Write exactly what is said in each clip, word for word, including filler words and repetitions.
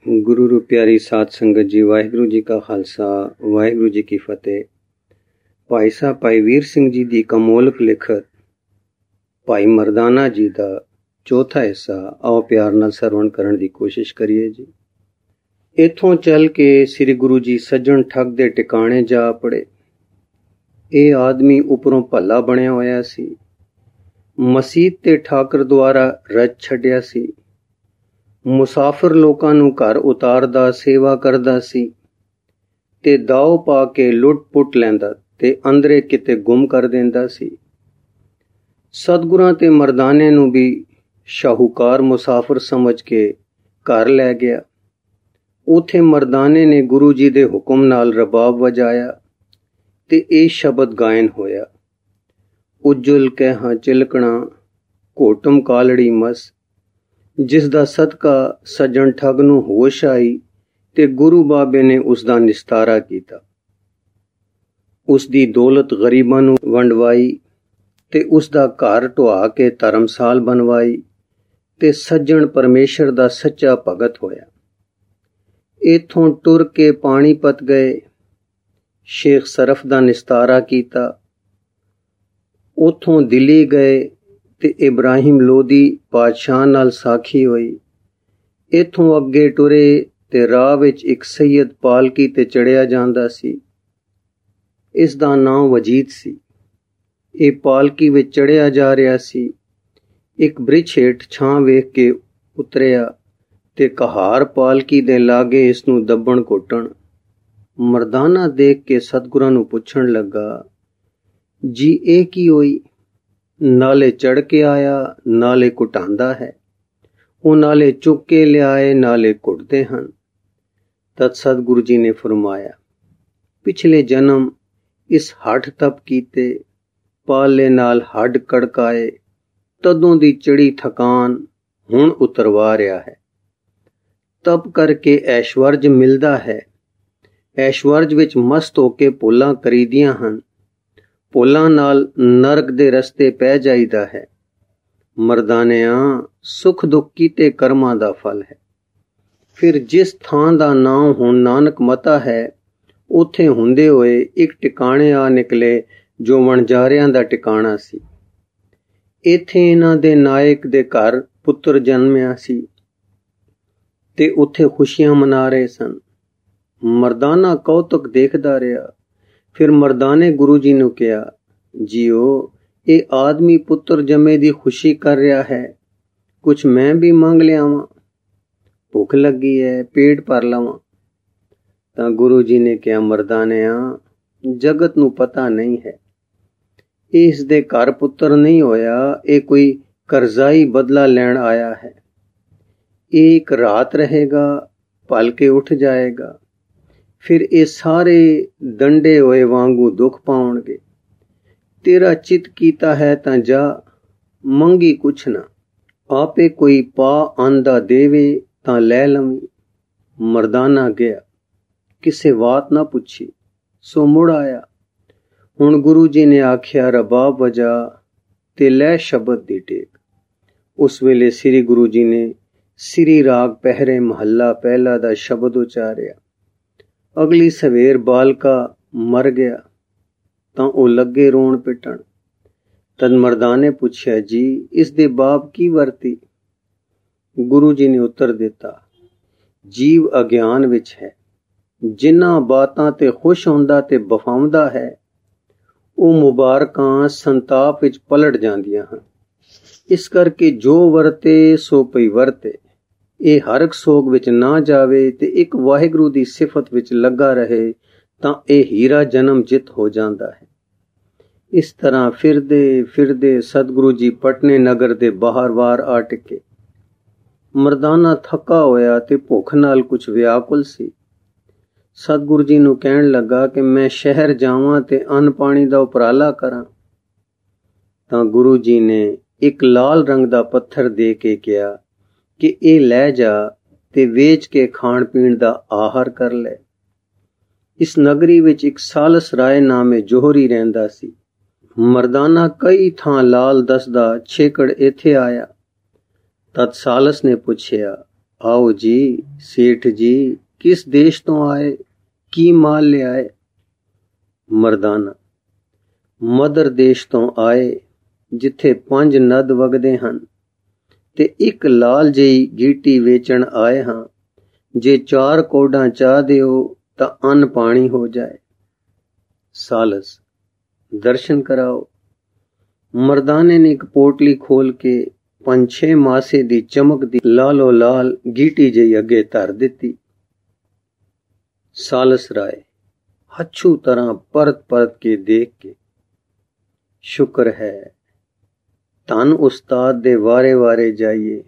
ਗੁਰੂ ਰੂ ਪਿਆਰੀ ਸਾਧ ਸੰਗਤ ਜੀ, ਵਾਹਿਗੁਰੂ ਜੀ ਕਾ ਖਾਲਸਾ, ਵਾਹਿਗੁਰੂ ਜੀ ਕੀ ਫਤਿਹ। ਭਾਈ ਸਾਹਿਬ ਭਾਈ ਵੀਰ ਸਿੰਘ ਜੀ ਦੀ ਕਮੋਲਕ ਲਿਖਤ ਭਾਈ ਮਰਦਾਨਾ ਜੀ ਦਾ ਚੌਥਾ ਹਿੱਸਾ ਆਓ ਪਿਆਰ ਨਾਲ ਸਰਵਣ ਕਰਨ ਦੀ ਕੋਸ਼ਿਸ਼ ਕਰੀਏ ਜੀ। ਇੱਥੋਂ ਚੱਲ ਕੇ ਸ੍ਰੀ ਗੁਰੂ ਜੀ ਸੱਜਣ ਠੱਗ ਦੇ ਟਿਕਾਣੇ ਜਾ ਪੜੇ। ਇਹ ਆਦਮੀ ਉੱਪਰੋਂ ਭੱਲਾ ਬਣਿਆ ਹੋਇਆ ਸੀ, ਮਸੀਤ ਤੇ ਠਾਕਰ ਦੁਆਰਾ ਰਚ ਛੱਡਿਆ ਸੀ, ਮੁਸਾਫਰ ਲੋਕਾਂ ਨੂੰ ਘਰ ਉਤਾਰਦਾ, ਸੇਵਾ ਕਰਦਾ ਸੀ ਤੇ ਦਾਉ ਪਾ ਕੇ ਲੁੱਟ ਪੁੱਟ ਲੈਂਦਾ ਤੇ ਅੰਦਰੇ ਕਿਤੇ ਗੁੰਮ ਕਰ ਦਿੰਦਾ ਸੀ। ਸਤਿਗੁਰਾਂ ਤੇ ਮਰਦਾਨੇ ਨੂੰ ਵੀ ਸ਼ਾਹੂਕਾਰ ਮੁਸਾਫਰ ਸਮਝ ਕੇ ਘਰ ਲੈ ਗਿਆ। ਉਥੇ ਮਰਦਾਨੇ ਨੇ ਗੁਰੂ ਜੀ ਦੇ ਹੁਕਮ ਨਾਲ ਰਬਾਬ ਵਜਾਇਆ ਤੇ ਇਹ ਸ਼ਬਦ ਗਾਇਨ ਹੋਇਆ। ਉਜਲ ਕਹਿਹਾਂ ਚਿਲਕਣਾ ਘੋਟਮ ਕਾਲੜੀ ਮਸ, ਜਿਸ ਦਾ ਸਦਕਾ ਸੱਜਣ ਠੱਗ ਨੂੰ ਹੋਸ਼ ਆਈ ਤੇ ਗੁਰੂ ਬਾਬੇ ਨੇ ਉਸ ਦਾ ਨਿਸਤਾਰਾ ਕੀਤਾ। ਉਸ ਦੀ ਦੌਲਤ ਗਰੀਬਾਂ ਨੂੰ ਵੰਡਵਾਈ ਤੇ ਉਸ ਦਾ ਘਰ ਢੁਆ ਕੇ ਧਰਮਸਾਲ ਬਣਵਾਈ ਤੇ ਸੱਜਣ ਪਰਮੇਸ਼ਰ ਦਾ ਸੱਚਾ ਭਗਤ ਹੋਇਆ। ਇੱਥੋਂ ਟੁਰ ਕੇ ਪਾਣੀਪਤ ਗਏ, ਸ਼ੇਖ ਸਰਫ ਦਾ ਨਿਸਤਾਰਾ ਕੀਤਾ। ਉੱਥੋਂ ਦਿੱਲੀ ਗਏ ਤੇ ਇਬਰਾਹਿਮ ਲੋਧੀ ਪਾਤਸ਼ਾਹ ਨਾਲ ਸਾਖੀ ਹੋਈ। ਇੱਥੋਂ ਅੱਗੇ ਟੁਰੇ ਤੇ ਰਾਹ ਵਿੱਚ ਇੱਕ ਸੈਯਦ ਪਾਲਕੀ ਤੇ ਚੜਿਆ ਜਾਂਦਾ ਸੀ। ਇਸ ਦਾ ਨਾਂ ਵਜੀਦ ਸੀ। ਇਹ ਪਾਲਕੀ ਵਿੱਚ ਚੜਿਆ ਜਾ ਰਿਹਾ ਸੀ। ਇੱਕ ਬ੍ਰਿਛ ਹੇਠ ਛਾਂ ਵੇਖ ਕੇ ਉਤਰਿਆ ਤੇ ਕਹਾਰ ਪਾਲਕੀ ਦੇ ਲਾਗੇ ਇਸ ਨੂੰ ਦੱਬਣ ਘੁੱਟਣ। ਮਰਦਾਨਾ ਦੇਖ ਕੇ ਸਤਿਗੁਰਾਂ ਨੂੰ ਪੁੱਛਣ ਲੱਗਾ, ਜੀ ਇਹ ਕੀ ਹੋਈ? ਨਾਲੇ ਚੜ ਕੇ ਆਇਆ, ਨਾਲੇ ਘੁਟਾਂਦਾ ਹੈ। ਉਹ ਨਾਲੇ ਚੁੱਕ ਕੇ ਲਿਆਏ, ਨਾਲੇ ਘੁੱਟਦੇ ਹਨ। ਤਦ ਸਤਿਗੁਰੂ ਜੀ ਨੇ ਫਰਮਾਇਆ, ਪਿਛਲੇ ਜਨਮ ਇਸ ਹੱਠ ਤਪ ਕੀਤੇ, ਪਾਲੇ ਨਾਲ ਹੱਡ ਕੜਕਾਏ, ਤਦੋਂ ਦੀ ਚੜੀ ਥਕਾਨ ਹੁਣ ਉਤਰਵਾ ਰਿਹਾ ਹੈ। ਤਪ ਕਰਕੇ ਐਸ਼ਵਰਜ ਮਿਲਦਾ ਹੈ। ਐਸ਼ਵਰਜ ਵਿੱਚ ਮਸਤ ਹੋ ਕੇ ਭੁੱਲਾਂ ਕਰੀਦੀਆਂ ਹਨ। ਭੁੱਲਾਂ ਨਾਲ ਨਰਕ ਦੇ ਰਸਤੇ ਪੈ ਜਾਈਦਾ ਹੈ। ਮਰਦਾਨਿਆਂ, ਸੁੱਖ ਦੁੱਖ ਕੀਤੇ ਕਰਮਾਂ ਦਾ ਫਲ ਹੈ। ਫਿਰ ਜਿਸ ਥਾਂ ਦਾ ਨਾਂ ਹੁਣ ਨਾਨਕ ਮਤਾ ਹੈ, ਉੱਥੇ ਹੁੰਦੇ ਹੋਏ ਇੱਕ ਟਿਕਾਣੇ ਆ ਨਿਕਲੇ ਜੋ ਵਣਜਾਰਿਆਂ ਦਾ ਟਿਕਾਣਾ ਸੀ। ਇੱਥੇ ਇਹਨਾਂ ਦੇ ਨਾਇਕ ਦੇ ਘਰ ਪੁੱਤਰ ਜਨਮਿਆ ਸੀ ਤੇ ਉੱਥੇ ਖੁਸ਼ੀਆਂ ਮਨਾ ਰਹੇ ਸਨ। ਮਰਦਾਨਾ ਕੌਤਕ ਦੇਖਦਾ ਰਿਹਾ। ਫਿਰ ਮਰਦਾਨੇ ਗੁਰੂ ਜੀ ਨੂੰ ਕਿਹਾ, ਜੀਓ, ਇਹ ਆਦਮੀ ਪੁੱਤਰ ਜੰਮੇ ਦੀ ਖੁਸ਼ੀ ਕਰ ਰਿਹਾ ਹੈ। ਕੁਛ ਮੈਂ ਵੀ ਮੰਗ ਲਿਆਵਾਂ, ਭੁੱਖ ਲੱਗੀ ਹੈ, ਪੇਟ ਭਰ ਲਵਾਂ। ਤਾਂ ਗੁਰੂ ਜੀ ਨੇ ਕਿਹਾ, ਮਰਦਾਨਿਆਂ, ਜਗਤ ਨੂੰ ਪਤਾ ਨਹੀਂ ਹੈ, ਇਸ ਦੇ ਘਰ ਪੁੱਤਰ ਨਹੀਂ ਹੋਇਆ। ਇਹ ਕੋਈ ਕਰਜ਼ਾਈ ਬਦਲਾ ਲੈਣ ਆਇਆ ਹੈ। ਇਹ ਇੱਕ ਰਾਤ ਰਹੇਗਾ, ਭਲ ਕੇ ਉੱਠ ਜਾਏਗਾ। ਫਿਰ ਇਹ ਸਾਰੇ ਡੰਡੇ ਹੋਏ ਵਾਂਗੂ ਦੁੱਖ ਪਾਉਣਗੇ। ਤੇਰਾ ਚਿੱਤ ਕੀਤਾ ਹੈ ਤਾਂ ਜਾ, ਮੰਗੀ ਕੁਛ ਨਾ। ਆਪੇ ਕੋਈ ਪਾ ਆਂਦਾ ਦੇਵੇ ਤਾਂ ਲੈ ਲਵੀਂ। ਮਰਦਾਨਾ ਗਿਆ, ਕਿਸੇ ਬਾਤ ਨਾ ਪੁੱਛੀ, ਸੋ ਮੁੜ ਆਇਆ। ਹੁਣ ਗੁਰੂ ਜੀ ਨੇ ਆਖਿਆ, ਰਬਾਬ ਵਜਾ ਤੇ ਲੈ ਸ਼ਬਦ ਦੀ ਟੇਕ। ਉਸ ਵੇਲੇ ਸ੍ਰੀ ਗੁਰੂ ਜੀ ਨੇ ਸ੍ਰੀ ਰਾਗ ਪਹਿਰੇ ਮਹੱਲਾ ਪਹਿਲਾ ਦਾ ਸ਼ਬਦ ਉਚਾਰਿਆ। ਅਗਲੀ ਸਵੇਰ ਬਾਲਕਾ ਮਰ ਗਿਆ ਤਾਂ ਉਹ ਲੱਗੇ ਰੋਣ ਪਿੱਟਣ। ਤਦ ਮਰਦਾਨੇ ਪੁੱਛਿਆ, ਜੀ ਇਸ ਦੇ ਬਾਪ ਕੀ ਵਰਤੀ? ਗੁਰੂ ਜੀ ਨੇ ਉੱਤਰ ਦਿੱਤਾ, ਜੀਵ ਅਗਿਆਨ ਵਿੱਚ ਹੈ। ਜਿਨ੍ਹਾਂ ਬਾਤਾਂ ਤੇ ਖੁਸ਼ ਹੁੰਦਾ ਤੇ ਬਫਾਉਂਦਾ ਹੈ, ਉਹ ਮੁਬਾਰਕਾਂ ਸੰਤਾਪ ਵਿੱਚ ਪਲਟ ਜਾਂਦੀਆਂ ਹਨ। ਇਸ ਕਰਕੇ ਜੋ ਵਰਤੇ ਸੋ ਪਈ ਵਰਤੇ। ਇਹ ਹਰ ਇੱਕ ਸੋਗ ਵਿੱਚ ਨਾ ਜਾਵੇ ਤੇ ਇੱਕ ਵਾਹਿਗੁਰੂ ਦੀ ਸਿਫਤ ਵਿੱਚ ਲੱਗਾ ਰਹੇ ਤਾਂ ਇਹ ਹੀਰਾ ਜਨਮ ਜਿੱਤ ਹੋ ਜਾਂਦਾ ਹੈ। ਇਸ ਤਰ੍ਹਾਂ ਫਿਰਦੇ ਫਿਰਦੇ ਸਤਿਗੁਰੂ ਜੀ ਪਟਨੇ ਨਗਰ ਦੇ ਬਾਹਰ ਵਾਰ ਆ ਟਿਕੇ। ਮਰਦਾਨਾ ਥੱਕਾ ਹੋਇਆ ਤੇ ਭੁੱਖ ਨਾਲ ਕੁਝ ਵਿਆਕੁਲ ਸੀ। ਸਤਿਗੁਰੂ ਜੀ ਨੂੰ ਕਹਿਣ ਲੱਗਾ ਕਿ ਮੈਂ ਸ਼ਹਿਰ ਜਾਵਾਂ ਤੇ ਅੰਨ ਪਾਣੀ ਦਾ ਉਪਰਾਲਾ ਕਰਾਂ। ਤਾਂ ਗੁਰੂ ਜੀ ਨੇ ਇੱਕ ਲਾਲ ਰੰਗ ਦਾ ਪੱਥਰ ਦੇ ਕੇ ਕਿਹਾ ਕਿ ਇਹ ਲੈ ਜਾ ਤੇ ਵੇਚ ਕੇ ਖਾਣ ਪੀਣ ਦਾ ਆਹਾਰ ਕਰ ਲੈ। ਇਸ ਨਗਰੀ ਵਿੱਚ ਇੱਕ ਸਾਲਸ ਰਾਏ ਨਾਮੇ ਜੋਹਰੀ ਰਹਿੰਦਾ ਸੀ। ਮਰਦਾਨਾ ਕਈ ਥਾਂ ਲਾਲ ਦੱਸਦਾ ਛੇਕੜ ਇੱਥੇ ਆਇਆ। ਤਦ ਸਾਲਸ ਨੇ ਪੁੱਛਿਆ, आओ जी सेठ जी, किस देश तो आए, की माल ले आए? मर्दाना, मदर देश तो आए, जिथे पंज नद वगदे हन, ते एक लाल जई गीटी वेचण आए हां, जे चार कोडां चाह दिओ तां अन्न पानी हो जाए। सालस, दर्शन कराओ। मर्दाने ने एक पोटली खोल के पंज छे मासे दी चमक दी लालो लाल गीटी जई अगे धर दिती। सालस राय हच्छू तरह परत परत के देख के, शुक्र है, धन उस्ताद दे वारे वारे जाइए।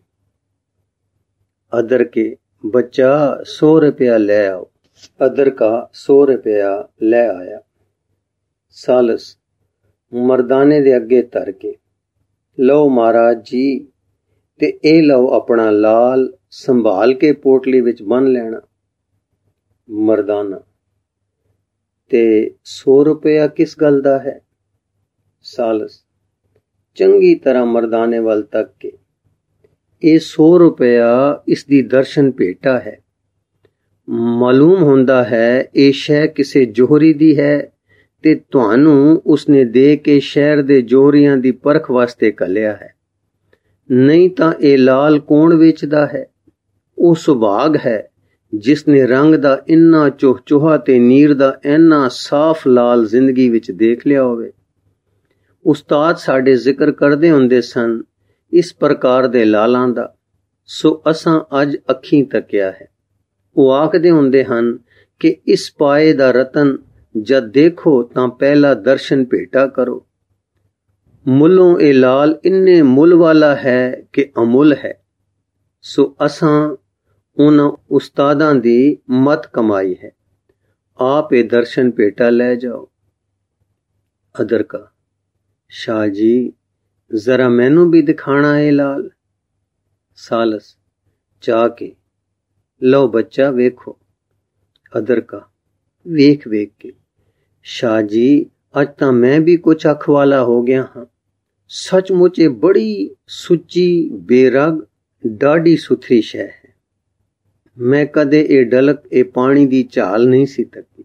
अदर के बच्चा सौ रुपया ले आओ। अदर का सौ रुपया ले आया। सालस मर्दाने दे अगे धर के, लो महाराज जी, ते ए लो अपना लाल, संभाल के पोटली विच बन लेना। मर्दाना, ते सौ रुपया किस गल दा है? सालस चंगी तरह मर्दाने वाल तक के, ए सौ रुपया इसदी दर्शन भेटा है। मालूम होंदा है ए शै किसे जोहरी दी है, ते तुहानू उसने दे के शहर दे जोहरियां दी परख वास्ते कलिया है। नहीं तां ए लाल कौन वेचदा है? ओ सुभाग है जिसने रंग दा इन्ना चोह-चोहा ते नीर दा इन्ना साफ लाल जिंदगी विच देख लिया होवे। उस्ताद साडे जिक्र करदे हुंदे सन इस प्रकार दे लालां दा, सो असां अज अखीं तकिया है। ओ आखदे हुंदे हन कि इस पाए दा रतन जद देखो तां पहला दर्शन भेटा करो। मुल्लों ए लाल इन्ने मुल वाला है कि अमुल है, सो असां उन्हां उस्तादां दी मत कमाई है। आप ए दर्शन भेटा ले जाओ। अदर का, शाह जी जरा मैनू भी दिखाना है लाल। सालस चाह के, लो बच्चा वेखो। अदर का, वेख वेख के, शाह जी अज तां मैं भी कुछ अख वाला हो गया हाँ। सचमुच ए बड़ी सुची बेरग डाडी सुथरी शै है। मैं कदे ए डलक ए पानी दी झाल नहीं सी तकी।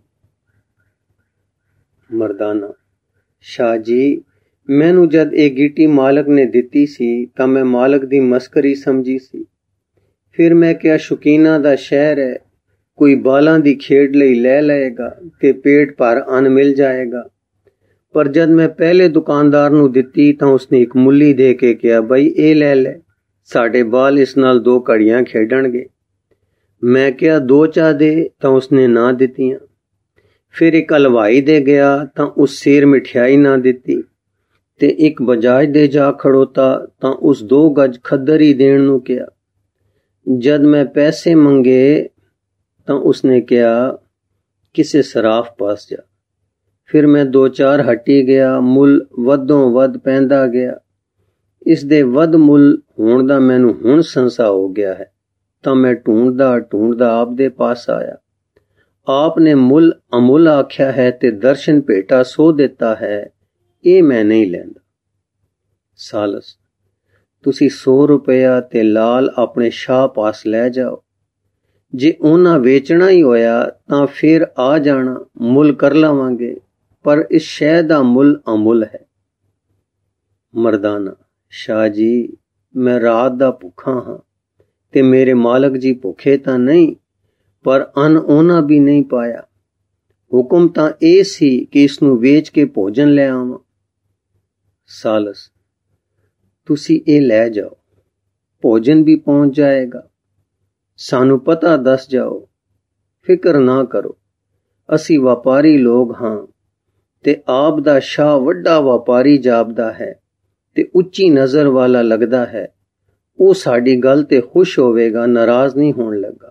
मर्दाना, शाह जी मैनू जद ए गीटी मालक ने दिती सी तां मैं मालक दी मस्करी समझी सी। फिर मैं क्या शौकीना दा शहर है, कोई बालां दी खेड लई ले लएगा ते पेट भर अन्न मिल जाएगा। पर जद मैं पहले दुकानदार नू दिती तां उसने एक मुल्ली दे के कहा, बई ए ले ले, साडे बाल इस नाल दो घड़ियां खेडणगे। मैं क्या दो चाह दे तां उसने ना दितियां। फिर एक हलवाई दे गया तां उस सिर मिठाई ना दिती, ते एक बजाज दे जा खड़ोता तां उस दो गज खद्दर ही देण नू कहा। जद मैं पैसे मंगे तां उसने कहा किसे सराफ पास जा। फिर मैं दो चार हटी गया, मुल वधों वध पैंदा गया। इस दे वध मुल होण दा मैनू हुण संसा हो गया है। तां मैं ढूंढदा ढूंढदा आप दे पास आया। आपने मुल अमुल आख्या है ते दर्शन भेटा सो देता है, ये मैं नहीं लैंदा। सालस तुसी सौ रुपया ते लाल अपने शाह पास ले जाओ। जे उन्हां वेचना ही होया तां फिर आ जाना, मुल कर लवांगे, पर इस शै दा मुल अमुल है। मर्दाना, शाह जी मैं रात दा भुखा हाँ ते मेरे मालक जी भुखे तां नहीं, पर अन्न उन्हां भी नहीं पाया। हुक्म तां ए सी कि इसनू वेच के भोजन ले आवां। सालस तुसी ए ले जाओ, भोजन भी पहुंच जाएगा। सानू पता दस जाओ, फिक्र ना करो, असी व्यापारी लोग हां ते आप दा शाह वड्डा व्यापारी जापदा है ते उच्ची नजर वाला लगदा है। वो साडी गल ते खुश होवेगा, नाराज नहीं होने लगा।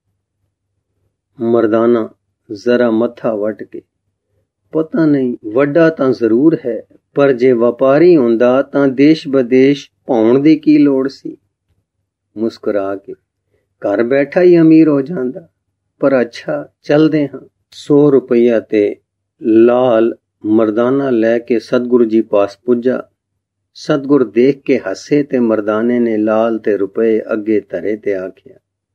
मर्दाना जरा मत्था वट के, पता नहीं वड्डा तां जरूर है, पर जे व्यापारी हुंदा तां देश बदेश पाउण दी की लोड़ सी। मुस्कुरा के, घर बैठा ही अमीर हो जांदा। पर अच्छा चलदे हां। सौ रुपया ते लाल मर्दाना लैके सतगुरु जी पास पुज्जा। सतगुर देख के हसे ते मर्दाने ने लाल ते रुपए अगे धरे ते आख्या,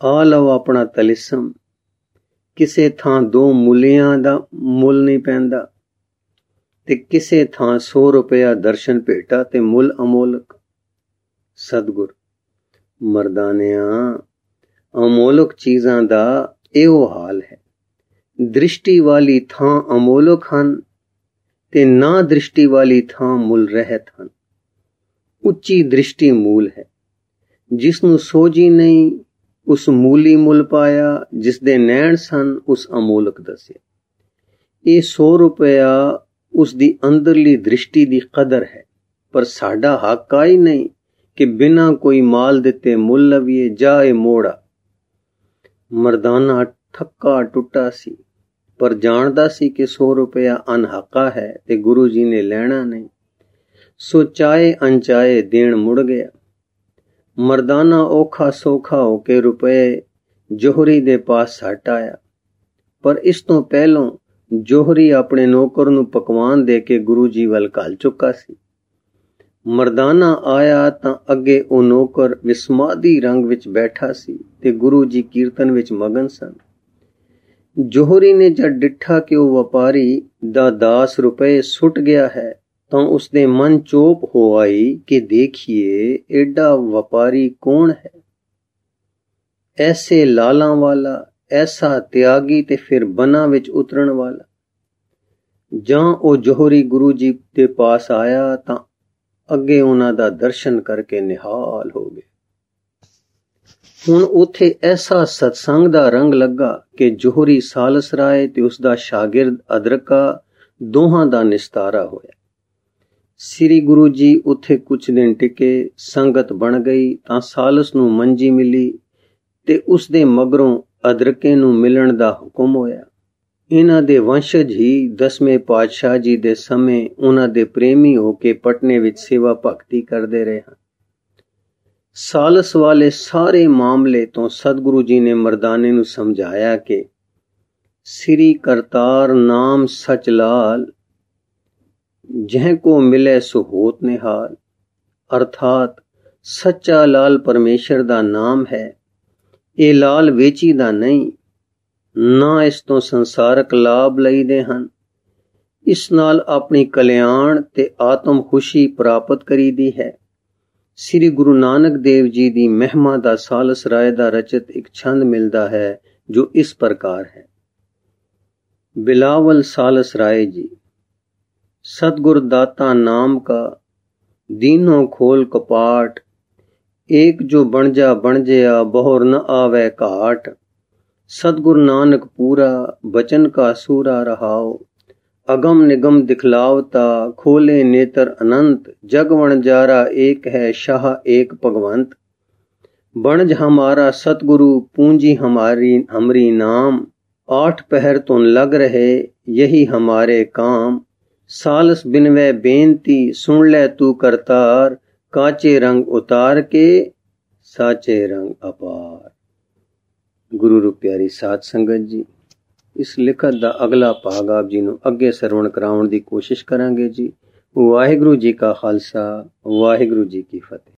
ਆ ਲਓ ਆਪਣਾ ਤਲਿਸਮ। ਕਿਸੇ ਥਾਂ ਦੋ ਮੂਲਿਆਂ ਦਾ ਮੁੱਲ ਨਹੀਂ ਪੈਂਦਾ ਤੇ ਕਿਸੇ ਥਾਂ ਸੌ ਰੁਪਇਆ ਦਰਸ਼ਨ ਭੇਟਾ ਤੇ ਮੁੱਲ ਅਮੋਲਕ। ਸਤਿਗੁਰ ਮਰਦਾਨਿਆਂ, ਅਮੋਲਕ ਚੀਜ਼ਾਂ ਦਾ ਇਹੋ ਹਾਲ ਹੈ। ਦ੍ਰਿਸ਼ਟੀ ਵਾਲੀ ਥਾਂ ਅਮੋਲਕ ਹਨ ਤੇ ਨਾ ਦ੍ਰਿਸ਼ਟੀ ਵਾਲੀ ਥਾਂ ਮੁੱਲ ਰਹਿਤ ਹਨ। ਉੱਚੀ ਦ੍ਰਿਸ਼ਟੀ ਮੂਲ ਹੈ। ਜਿਸ ਨੂੰ ਸੋਝੀ ਨਹੀਂ ਉਸ ਮੂਲੀ ਮੁੱਲ ਪਾਇਆ, ਜਿਸ ਦੇ ਨੈਣ ਸਨ ਉਸ ਅਮੋਲਕ ਦੱਸਿਆ। ਇਹ ਸੌ ਰੁਪਇਆ ਉਸ ਦੀ ਅੰਦਰਲੀ ਦ੍ਰਿਸ਼ਟੀ ਦੀ ਕਦਰ ਹੈ, ਪਰ ਸਾਡਾ ਹੱਕ ਆਈ ਨਹੀਂ ਕਿ ਬਿਨਾਂ ਕੋਈ ਮਾਲ ਦਿੱਤੇ ਮੁੱਲ ਲਵੀਏ। ਜਾ ਇਹ ਮੋੜਾ। ਮਰਦਾਨਾ ਥੱਕਾ ਟੁੱਟਾ ਸੀ, ਪਰ ਜਾਣਦਾ ਸੀ ਕਿ ਸੌ ਰੁਪਇਆ ਅਨਹੱਕਾ ਹੈ ਤੇ ਗੁਰੂ ਜੀ ਨੇ ਲੈਣਾ ਨਹੀਂ, ਸੋ ਚਾਹੇ ਅਣਚਾਹੇ ਦੇਣ ਮੁੜ ਗਿਆ। ਮਰਦਾਨਾ ਔਖਾ ਸੌਖਾ ਹੋ ਕੇ ਰੁਪਏ ਜੋਹਰੀ ਦੇ ਪਾਸ ਸੱਟ ਆਇਆ, ਪਰ ਇਸ ਤੋਂ ਪਹਿਲੋਂ ਜੋਹਰੀ ਆਪਣੇ ਨੌਕਰ ਨੂੰ ਪਕਵਾਨ ਦੇ ਕੇ ਗੁਰੂ ਜੀ ਵੱਲ ਘੱਲ ਚੁੱਕਾ ਸੀ। ਮਰਦਾਨਾ ਆਇਆ ਤਾਂ ਅੱਗੇ ਉਹ ਨੌਕਰ ਵਿਸਮਾਦੀ ਰੰਗ ਵਿੱਚ ਬੈਠਾ ਸੀ ਤੇ ਗੁਰੂ ਜੀ ਕੀਰਤਨ ਵਿੱਚ ਮਗਨ ਸਨ। ਜੋਹਰੀ ਨੇ ਜਦ ਡਿੱਠਾ ਕਿ ਉਹ ਵਪਾਰੀ ਦਾ ਦਾਸ ਰੁਪਏ ਸੁੱਟ ਗਿਆ ਹੈ ਤਾਂ ਉਸਦੇ ਮਨ ਚੋਪ ਹੋ ਆਈ ਕਿ ਦੇਖੀਏ ਏਡਾ ਵਪਾਰੀ ਕੌਣ ਹੈ, ਐਸੇ ਲਾਲਾਂ ਵਾਲਾ, ਐਸਾ ਤਿਆਗੀ ਤੇ ਫਿਰ ਬਨਾਂ ਵਿੱਚ ਉਤਰਨ ਵਾਲਾ। ਜਾਂ ਉਹ ਜੋਹਰੀ ਗੁਰੂ ਜੀ ਦੇ ਪਾਸ ਆਇਆ ਤਾਂ ਅੱਗੇ ਉਹਨਾਂ ਦਾ ਦਰਸ਼ਨ ਕਰਕੇ ਨਿਹਾਲ ਹੋ ਗਏ। ਹੁਣ ਉੱਥੇ ਐਸਾ ਸਤਸੰਗ ਦਾ ਰੰਗ ਲੱਗਾ ਕਿ ਜੋਹਰੀ ਸਾਲਸ ਰਾਏ ਤੇ ਉਸਦਾ ਸ਼ਾਗਿਰਦ ਅਦਰਕਾ ਦੋਹਾਂ ਦਾ ਨਿਸਤਾਰਾ ਹੋਇਆ। ਸ੍ਰੀ ਗੁਰੂ ਜੀ ਉੱਥੇ ਕੁਝ ਦਿਨ ਟਿਕੇ, ਸੰਗਤ ਬਣ ਗਈ ਤਾਂ ਸਾਲਸ ਨੂੰ ਮੰਜੀ ਮਿਲੀ ਤੇ ਉਸਦੇ ਮਗਰੋਂ ਅਦਰਕੇ ਨੂੰ ਮਿਲਣ ਦਾ ਹੁਕਮ ਹੋਇਆ। ਇਹਨਾਂ ਦੇ ਵੰਸ਼ਜ ਹੀ ਦਸਵੇਂ ਪਾਤਸ਼ਾਹ ਜੀ ਦੇ ਸਮੇਂ ਉਹਨਾਂ ਦੇ ਪ੍ਰੇਮੀ ਹੋ ਕੇ ਪਟਨੇ ਵਿੱਚ ਸੇਵਾ ਭਗਤੀ ਕਰਦੇ ਰਹੇ ਹਨ। ਸਾਲਸ ਵਾਲੇ ਸਾਰੇ ਮਾਮਲੇ ਤੋਂ ਸਤਿਗੁਰੂ ਜੀ ਨੇ ਮਰਦਾਨੇ ਨੂੰ ਸਮਝਾਇਆ ਕਿ ਸ੍ਰੀ ਕਰਤਾਰ ਨਾਮ ਸਚ ਲਾਲ, ਜਹ ਕੋ ਮਿਲੇ ਸੋ ਹੋਤ ਨਿਹਾਲ। ਅਰਥਾਤ ਸੱਚਾ ਲਾਲ ਪਰਮੇਸ਼ਰ ਦਾ ਨਾਮ ਹੈ। ਇਹ ਲਾਲ ਵੇਚੀ ਦਾ ਨਹੀਂ, ਨਾ ਇਸ ਤੋਂ ਸੰਸਾਰਕ ਲਾਭ ਲਈਦੇ ਹਨ। ਇਸ ਨਾਲ ਆਪਣੀ ਕਲਿਆਣ ਤੇ ਆਤਮ ਖੁਸ਼ੀ ਪ੍ਰਾਪਤ ਕਰੀਦੀ ਹੈ। ਸ੍ਰੀ ਗੁਰੂ ਨਾਨਕ ਦੇਵ ਜੀ ਦੀ ਮਹਿਮਾ ਦਾ ਸਾਲਸ ਰਾਏ ਦਾ ਰਚਿਤ ਇੱਕ ਛੰਦ ਮਿਲਦਾ ਹੈ ਜੋ ਇਸ ਪ੍ਰਕਾਰ ਹੈ। ਬਿਲਾਵਲ ਸਾਲਸ ਰਾਏ ਜੀ। सतगुर दाता नाम का दीनों खोल कपाट, एक जो बन जा बन जया बहुर न आवे घाट। सतगुर नानक पूरा बचन का सूरा रहाओ, अगम निगम दिखलावता खोले नेत्र अनंत। जग वणजारा एक है शाह एक भगवंत, बनज हमारा सतगुरु पूंजी हमारी हमरी नाम। आठ पहर तो लग रहे यही हमारे काम, सालस बिनवे बेनती सुन ले तू करतार। काचे रंग उतार के साचे रंग अपार। गुरु रूप प्यारी साध संगत जी, इस लिखत दा अगला भाग आप जी नूं अगे सरवण कराउण दी कोशिश करांगे जी। वाहिगुरू जी का खालसा, वाहिगुरू जी की फतेह।